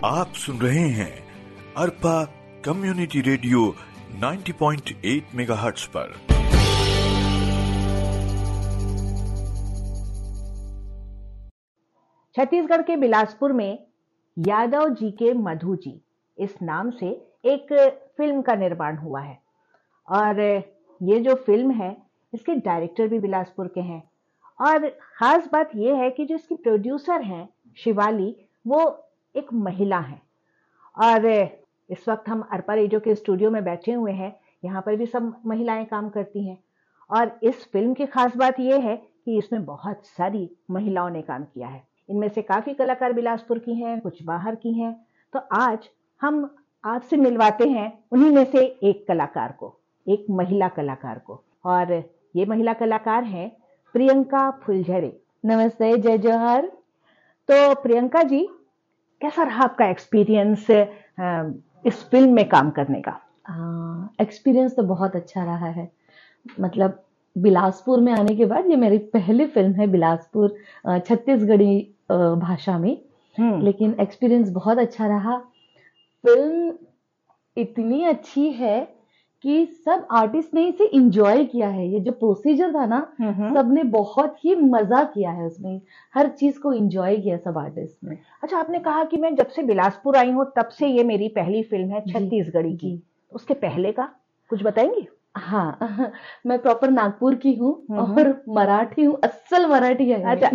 आप सुन रहे हैं अरपा कम्युनिटी रेडियो 90.8 मेगाहर्ट्ज पर। छत्तीसगढ़ के बिलासपुर में यादव जी के मधु जी इस नाम से एक फिल्म का निर्माण हुआ है और ये जो फिल्म है इसके डायरेक्टर भी बिलासपुर के हैं। और खास बात यह है कि जो इसकी प्रोड्यूसर हैं शिवाली, वो एक महिला हैं। और इस वक्त हम अरपा रेडियो के स्टूडियो में बैठे हुए हैं, यहाँ पर भी सब महिलाएं काम करती हैं। और इस फिल्म की खास बात यह है कि इसमें बहुत सारी महिलाओं ने काम किया है। इनमें से काफी कलाकार बिलासपुर की हैं, कुछ बाहर की हैं। तो आज हम आपसे मिलवाते हैं उन्हीं में से एक कलाकार को, एक महिला कलाकार को। और ये महिला कलाकार हैं प्रियंका फुलझड़े। नमस्ते, जय जोहार। तो प्रियंका जी, कैसा रहा आपका एक्सपीरियंस इस फिल्म में काम करने का? एक्सपीरियंस तो बहुत अच्छा रहा है। मतलब बिलासपुर में आने के बाद ये मेरी पहली फिल्म है बिलासपुर छत्तीसगढ़ी भाषा में, लेकिन एक्सपीरियंस बहुत अच्छा रहा। फिल्म इतनी अच्छी है कि सब आर्टिस्ट ने इसे एंजॉय किया है। ये जो प्रोसीजर था ना, सबने बहुत ही मजा किया है उसमें, हर चीज को एंजॉय किया सब आर्टिस्ट ने। अच्छा, आपने कहा कि मैं जब से बिलासपुर आई हूँ तब से ये मेरी पहली फिल्म है छत्तीसगढ़ी की। उसके पहले का कुछ बताएंगे? हाँ, मैं प्रॉपर नागपुर की हूँ और मराठी हूँ, असल मराठी है। अच्छा।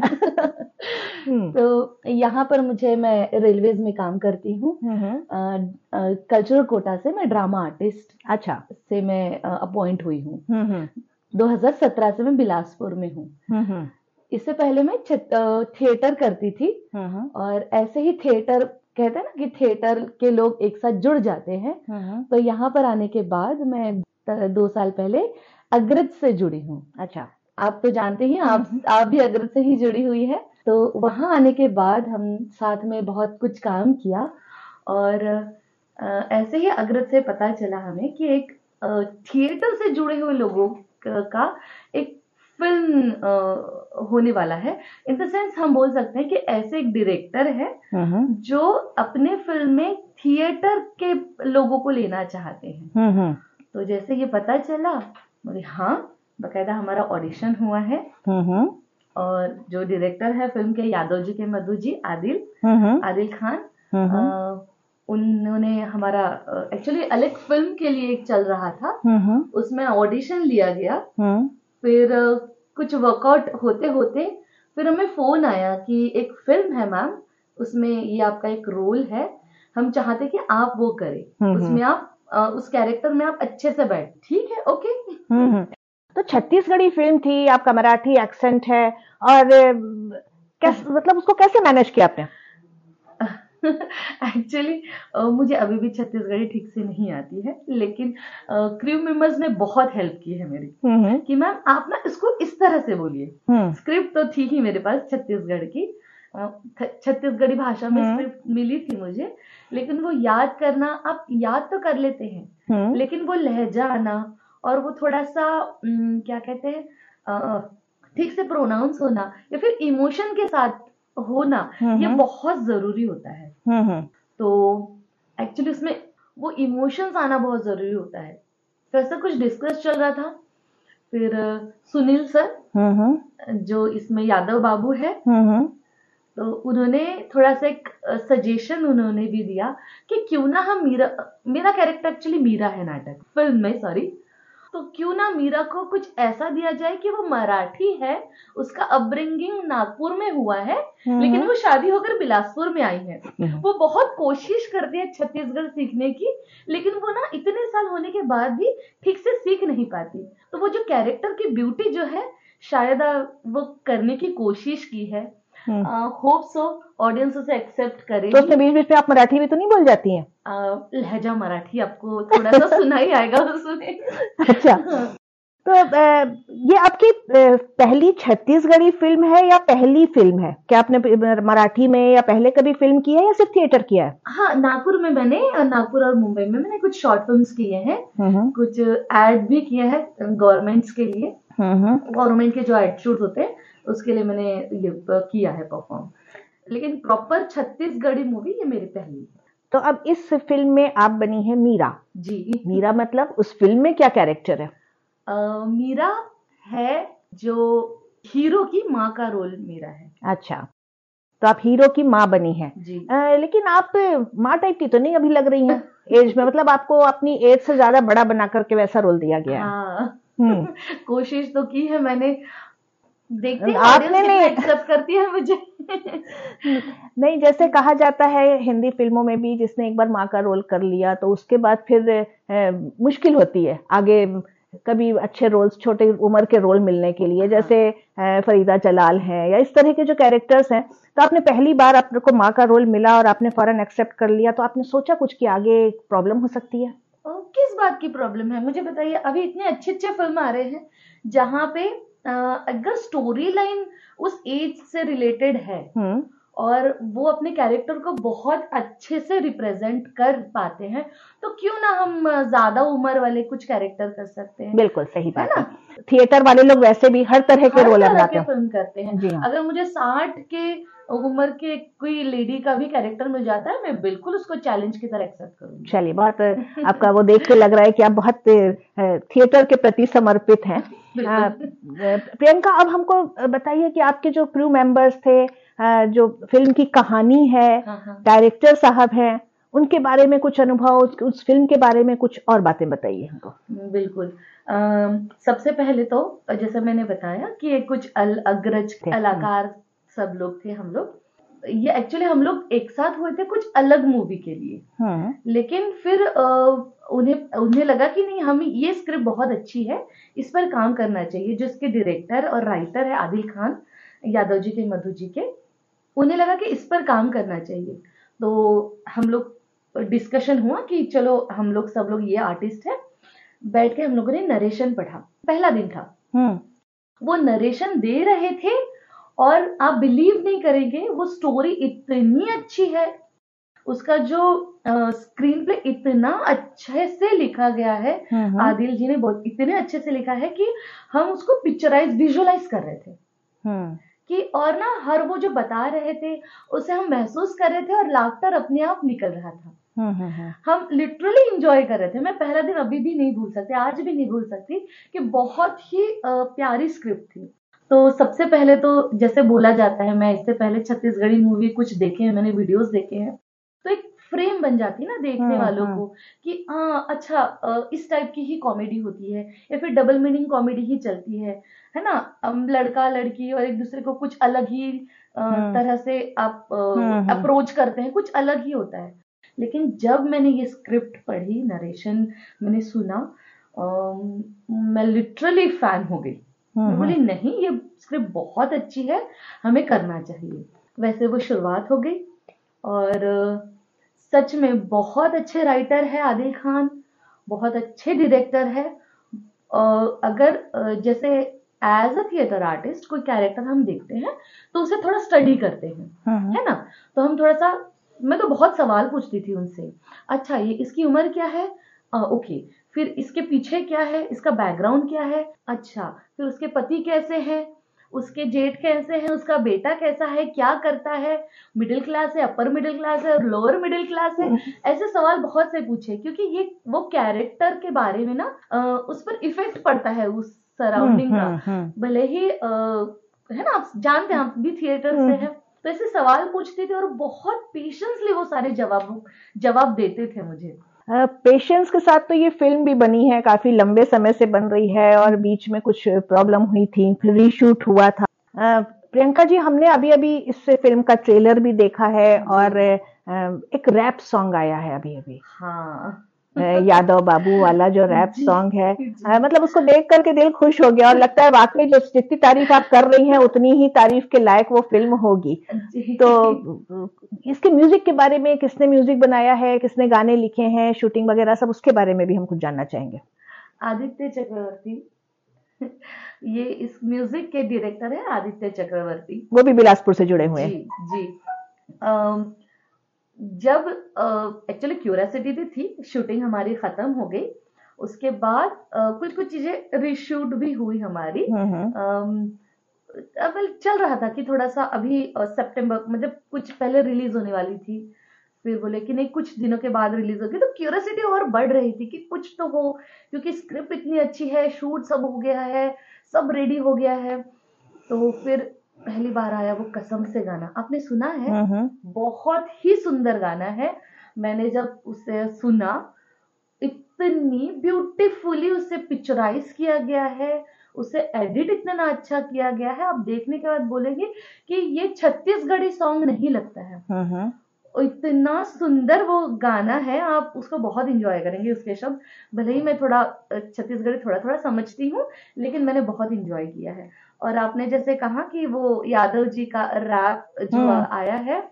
तो यहाँ पर मैं रेलवेज में काम करती हूँ। कल्चरल कोटा से मैं ड्रामा आर्टिस्ट से मैं अपॉइंट हुई हूँ। 2017 से मैं बिलासपुर में हूँ। इससे पहले मैं थिएटर करती थी। और ऐसे ही थिएटर कहते हैं ना कि थिएटर के लोग एक साथ जुड़ जाते हैं। तो यहाँ पर आने के बाद मैं 2 साल पहले अग्रज से जुड़ी हूँ। अच्छा, आप तो जानते ही, आप भी अग्रज से ही जुड़ी हुई है। तो वहां आने के बाद हम साथ में बहुत कुछ काम किया। और ऐसे ही अग्रज से पता चला हमें कि एक थिएटर से जुड़े हुए लोगों का एक फिल्म होने वाला है। इन द सेंस हम बोल सकते हैं कि ऐसे एक डायरेक्टर है जो अपने फिल्म में थिएटर के लोगों को लेना चाहते हैं। तो जैसे ये पता चला, बोले हाँ, बकायदा हमारा ऑडिशन हुआ है। और जो डायरेक्टर है फिल्म के, यादव जी के मधु जी, आदिल खान, उन्होंने हमारा एक्चुअली अलग फिल्म के लिए एक चल रहा था, उसमें ऑडिशन लिया गया। फिर कुछ वर्कआउट होते होते फिर हमें फोन आया कि एक फिल्म है मैम, उसमें ये आपका एक रोल है, हम चाहते कि आप वो करें, उसमें आप उस कैरेक्टर में आप अच्छे से बैठ। ठीक है, ओके। तो छत्तीसगढ़ी फिल्म थी, आपका मराठी एक्सेंट है, और मतलब उसको कैसे मैनेज किया आपने? एक्चुअली मुझे अभी भी छत्तीसगढ़ी ठीक से नहीं आती है, लेकिन क्रू मेंबर्स ने बहुत हेल्प की है मेरी कि मैम आप ना इसको इस तरह से बोलिए। स्क्रिप्ट तो थी ही मेरे पास छत्तीसगढ़ की, छत्तीसगढ़ी भाषा में स्क्रिप्ट मिली थी मुझे, लेकिन वो याद करना, आप याद तो कर लेते हैं लेकिन वो लहजा आना और वो थोड़ा सा क्या कहते हैं, ठीक से प्रोनाउंस होना या फिर इमोशन के साथ होना, ये बहुत जरूरी होता है। तो एक्चुअली उसमें वो इमोशंस आना बहुत जरूरी होता है। तो ऐसा कुछ डिस्कस चल रहा था। फिर सुनील सर जो इसमें यादव बाबू है, तो उन्होंने थोड़ा सा एक सजेशन उन्होंने भी दिया कि क्यों ना हम मेरा कैरेक्टर एक्चुअली मीरा है नाटक फिल्म में, सॉरी, तो क्यों ना मीरा को कुछ ऐसा दिया जाए कि वो मराठी है, उसका अपब्रिंगिंग नागपुर में हुआ है, लेकिन वो शादी होकर बिलासपुर में आई है। वो बहुत कोशिश करती है छत्तीसगढ़ सीखने की, लेकिन वो ना इतने साल होने के बाद भी ठीक से सीख नहीं पाती। तो वो जो कैरेक्टर की ब्यूटी जो है, शायद वो करने की कोशिश की है। होप सो ऑडियंस उसे एक्सेप्ट करे। तो उसमें बीच बीच में आप मराठी भी तो नहीं बोल जाती हैं? लहजा मराठी आपको थोड़ा सा सुना ही आएगा उसमें। अच्छा, तो ये आपकी पहली छत्तीसगढ़ी फिल्म है या पहली फिल्म है? क्या आपने मराठी में या पहले कभी फिल्म की है या सिर्फ थिएटर किया है? हाँ, नागपुर और मुंबई में मैंने कुछ शॉर्ट फिल्म्स किए हैं, कुछ एड भी किए हैं गवर्नमेंट्स के लिए। गवर्नमेंट के जो एड शूट होते हैं उसके लिए मैंने ये किया है परफॉर्म, लेकिन प्रॉपर छत्तीसगढ़ी मूवी ये मेरी पहली है। तो अब इस फिल्म में आप बनी है मीरा जी। मीरा मतलब उस फिल्म में क्या कैरेक्टर है? मीरा है जो हीरो की माँ का रोल मीरा है। अच्छा, तो आप हीरो की माँ बनी हैं जी। लेकिन आप माँ टाइप की तो नहीं अभी लग रही हैं एज में, मतलब आपको अपनी एज से ज्यादा बड़ा बना करके वैसा रोल दिया गया है। हाँ। कोशिश तो की है मैंने, देखते हैं आपने ऑडियंस कितना नहीं एक्सेप्ट करती है मुझे। नहीं, जैसे कहा जाता है हिंदी फिल्मों में भी, जिसने एक बार माँ का रोल कर लिया तो उसके बाद फिर मुश्किल होती है आगे कभी अच्छे रोल्स, छोटे उम्र के रोल मिलने के लिए, जैसे फरीदा जलाल है या इस तरह के जो कैरेक्टर्स हैं। तो आपने पहली बार आपको माँ का रोल मिला और आपने फौरन एक्सेप्ट कर लिया, तो आपने सोचा कुछ कि आगे प्रॉब्लम हो सकती है? किस बात की प्रॉब्लम है मुझे बताइए। अभी इतने अच्छे अच्छे फिल्म आ रहे हैं जहाँ पे अगर स्टोरी लाइन उस एज से रिलेटेड है और वो अपने कैरेक्टर को बहुत अच्छे से रिप्रेजेंट कर पाते हैं, तो क्यों ना हम ज्यादा उम्र वाले कुछ कैरेक्टर कर सकते हैं। बिल्कुल सही बात है। थिएटर वाले लोग वैसे भी हर तरह के रोल अपनाते हैं, फिल्म करते हैं। जी हाँ। अगर मुझे 60 के उम्र के कोई लेडी का भी कैरेक्टर मिल जाता है, मैं बिल्कुल उसको चैलेंज की तरह एक्सेप्ट करूंगी। चलिए, बहुत आपका वो देख के लग रहा है कि आप बहुत थिएटर के प्रति समर्पित हैं। प्रियंका, अब हमको बताइए कि आपके जो क्रू मेंबर्स थे, जो फिल्म की कहानी है, डायरेक्टर साहब हैं, उनके बारे में कुछ अनुभव, उस फिल्म के बारे में कुछ और बातें बताइए हमको। बिल्कुल। सबसे पहले तो जैसे मैंने बताया कि कुछ अग्रज कलाकार सब लोग थे। हम लोग ये एक्चुअली हम लोग एक साथ हुए थे कुछ अलग मूवी के लिए, लेकिन फिर उन्हें लगा कि नहीं, हम ये स्क्रिप्ट बहुत अच्छी है, इस पर काम करना चाहिए। जो इसके डायरेक्टर और राइटर है आदिल खान यादव जी के, मधु जी के, उन्हें लगा कि इस पर काम करना चाहिए। तो हम लोग डिस्कशन हुआ कि चलो हम लोग सब लोग ये आर्टिस्ट है, बैठ के हम लोगों ने नरेशन पढ़ा। पहला दिन था, वो नरेशन दे रहे थे और आप बिलीव नहीं करेंगे, वो स्टोरी इतनी अच्छी है, उसका जो स्क्रीन प्ले इतना अच्छे से लिखा गया है, आदिल जी ने बहुत इतने अच्छे से लिखा है कि हम उसको पिक्चराइज, विजुअलाइज कर रहे थे कि, और ना हर वो जो बता रहे थे उसे हम महसूस कर रहे थे और लाफ्टर अपने आप निकल रहा था। हम लिटरली एंजॉय कर रहे थे। मैं पहला दिन अभी भी नहीं भूल सकती, आज भी नहीं भूल सकती कि बहुत ही प्यारी स्क्रिप्ट थी। तो सबसे पहले तो जैसे बोला जाता है, मैं इससे पहले छत्तीसगढ़ी मूवी कुछ देखे हैं, मैंने वीडियोस देखे हैं, तो एक फ्रेम बन जाती है ना देखने वालों को कि हाँ अच्छा इस टाइप की ही कॉमेडी होती है या फिर डबल मीनिंग कॉमेडी ही चलती है ना। लड़का लड़की और एक दूसरे को कुछ अलग ही तरह से आप अप्रोच करते हैं, कुछ अलग ही होता है। लेकिन जब मैंने ये स्क्रिप्ट पढ़ी, नरेशन मैंने सुना, मैं लिटरली फैन हो गई। मैं बोली नहीं, ये स्क्रिप्ट बहुत अच्छी है, हमें करना चाहिए। वैसे वो शुरुआत हो गई और सच में बहुत अच्छे राइटर है आदिल खान, बहुत अच्छे डायरेक्टर है। अगर जैसे एज अ थिएटर आर्टिस्ट कोई कैरेक्टर हम देखते हैं तो उसे थोड़ा स्टडी करते हैं, है ना। तो हम थोड़ा सा, मैं तो बहुत सवाल पूछती थी उनसे, अच्छा ये इसकी उम्र क्या है, ओके, फिर इसके पीछे क्या है, इसका बैकग्राउंड क्या है, अच्छा फिर उसके पति कैसे हैं, उसके जेठ कैसे हैं, उसका बेटा कैसा है, क्या करता है, मिडिल क्लास है, अपर मिडिल क्लास है और लोअर मिडिल क्लास है। ऐसे सवाल बहुत से पूछे, क्योंकि ये वो कैरेक्टर के बारे में ना उस पर इफेक्ट पड़ता है उस सराउंडिंग का। भले ही है ना, आप जानते हैं, आप भी थिएटर से हैं, तो ऐसे सवाल पूछते थे और बहुत पेशेंसली वो सारे जवाब देते थे मुझे। पेशेंस के साथ तो ये फिल्म भी बनी है, काफी लंबे समय से बन रही है और बीच में कुछ प्रॉब्लम हुई थी, फिर रीशूट हुआ था। प्रियंका जी, हमने अभी अभी इस फिल्म का ट्रेलर भी देखा है और एक रैप सॉन्ग आया है अभी अभी, हाँ यादव बाबू वाला जो रैप सॉन्ग है, मतलब उसको देख करके दिल खुश हो गया और लगता है वाकई जो जितनी तारीफ आप कर रही हैं उतनी ही तारीफ के लायक वो फिल्म होगी। तो इसके म्यूजिक के बारे में, किसने म्यूजिक बनाया है, किसने गाने लिखे हैं, शूटिंग वगैरह सब, उसके बारे में भी हम कुछ जानना चाहेंगे। आदित्य चक्रवर्ती ये इस म्यूजिक के डायरेक्टर है, आदित्य चक्रवर्ती, वो भी बिलासपुर से जुड़े हुए हैं। जी। जब एक्चुअली क्यूरियोसिटी भी थी, शूटिंग हमारी खत्म हो गई, उसके बाद कुछ चीजें रीशूट भी हुई हमारी। अब चल रहा था कि थोड़ा सा अभी सितंबर, मतलब कुछ पहले रिलीज होने वाली थी, फिर बोले कि नहीं कुछ दिनों के बाद रिलीज होगी, तो क्यूरियोसिटी और बढ़ रही थी कि कुछ तो हो, क्योंकि स्क्रिप्ट इतनी अच्छी है, शूट सब हो गया है, सब रेडी हो गया है। तो फिर पहली बार आया वो कसम से गाना, आपने सुना है? बहुत ही सुंदर गाना है। मैंने जब उसे सुना, इतनी ब्यूटीफुली उसे पिक्चराइज किया गया है, उसे एडिट इतना अच्छा किया गया है, आप देखने के बाद बोलेंगे कि ये छत्तीसगढ़ी सॉन्ग नहीं लगता है। इतना सुंदर वो गाना है, आप उसको बहुत इंजॉय करेंगे। उसके शब्द भले ही मैं थोड़ा छत्तीसगढ़ी थोड़ा थोड़ा समझती हूँ, लेकिन मैंने बहुत इंजॉय किया है। और आपने जैसे कहा कि वो यादव जी का रैप जो आया है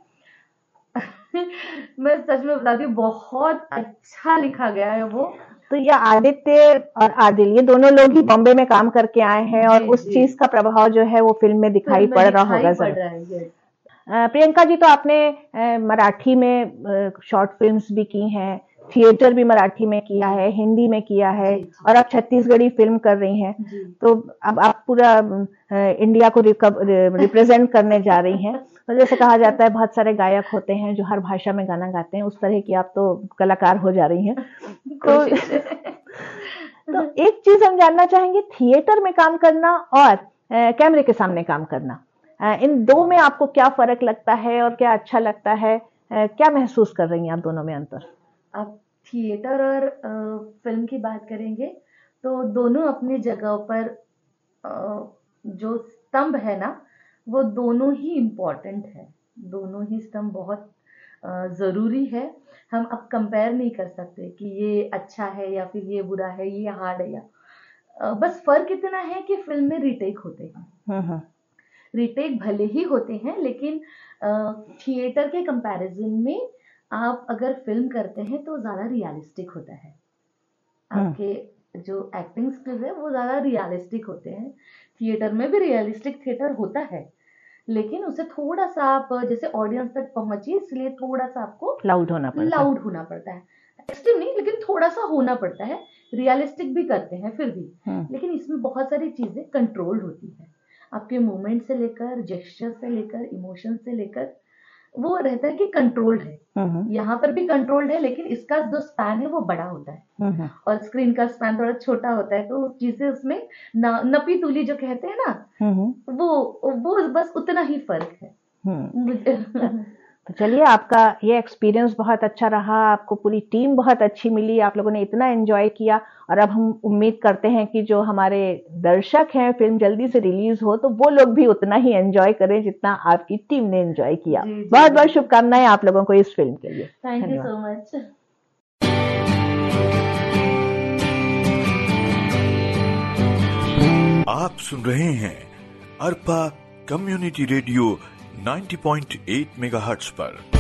मैं सच में बताती हूँ, बहुत अच्छा लिखा गया है वो। तो ये आदित्य और आदिल, ये दोनों लोग ही बॉम्बे में काम करके आए हैं, और उस चीज का प्रभाव जो है वो फिल्म में दिखाई पड़ रहा होगा जरा। प्रियंका जी, तो आपने मराठी में शॉर्ट फिल्म्स भी की हैं, थिएटर भी मराठी में किया है, हिंदी में किया है, और आप छत्तीसगढ़ी फिल्म कर रही हैं। तो अब आप पूरा इंडिया को रिप्रेजेंट करने जा रही हैं। तो जैसे कहा जाता है बहुत सारे गायक होते हैं जो हर भाषा में गाना गाते हैं, उस तरह की आप तो कलाकार हो जा रही हैं। तो एक चीज हम जानना चाहेंगे, थिएटर में काम करना और कैमरे के सामने काम करना, इन दो में आपको क्या फर्क लगता है और क्या अच्छा लगता है? क्या महसूस कर रही हैं आप दोनों में अंतर? अब थिएटर और फिल्म की बात करेंगे तो दोनों अपनी जगह पर जो स्तंभ है ना, वो दोनों ही इम्पोर्टेंट है। दोनों ही स्तंभ बहुत ज़रूरी है। हम अब कंपेयर नहीं कर सकते कि ये अच्छा है या फिर ये बुरा है, ये हार्ड है या बस फर्क इतना है कि फिल्म में रीटेक होते हैं। रीटेक भले ही होते हैं, लेकिन थिएटर के कंपैरिजन में आप अगर फिल्म करते हैं तो ज़्यादा रियलिस्टिक होता है। आपके जो एक्टिंग स्किल्स है वो ज़्यादा रियलिस्टिक होते हैं। थिएटर में भी रियलिस्टिक थिएटर होता है, लेकिन उसे थोड़ा सा आप जैसे ऑडियंस तक पहुंचे, इसलिए थोड़ा सा आपको लाउड होना पड़ता है। एक्सट्रीम नहीं, लेकिन थोड़ा सा होना पड़ता है। रियलिस्टिक भी करते हैं फिर भी, लेकिन इसमें बहुत सारी चीजें कंट्रोल होती है। आपके मूवमेंट से लेकर, जेस्चर से लेकर, इमोशन से लेकर, वो रहता है कि कंट्रोल्ड है। यहाँ पर भी कंट्रोल्ड है, लेकिन इसका जो स्पैन है वो बड़ा होता है और स्क्रीन का स्पैन थोड़ा छोटा होता है। तो चीजें उसमें नपी तुली जो कहते हैं ना, वो बस उतना ही फर्क है। तो चलिए, आपका ये एक्सपीरियंस बहुत अच्छा रहा, आपको पूरी टीम बहुत अच्छी मिली, आप लोगों ने इतना एंजॉय किया, और अब हम उम्मीद करते हैं कि जो हमारे दर्शक हैं, फिल्म जल्दी से रिलीज हो तो वो लोग भी उतना ही एंजॉय करें जितना आपकी टीम ने एंजॉय किया। बहुत बहुत शुभकामनाएं आप लोगों को इस फिल्म के लिए। Thank you so much. आप सुन रहे हैं अरपा कम्युनिटी रेडियो 90.8 मेगाहर्ट्ज पर।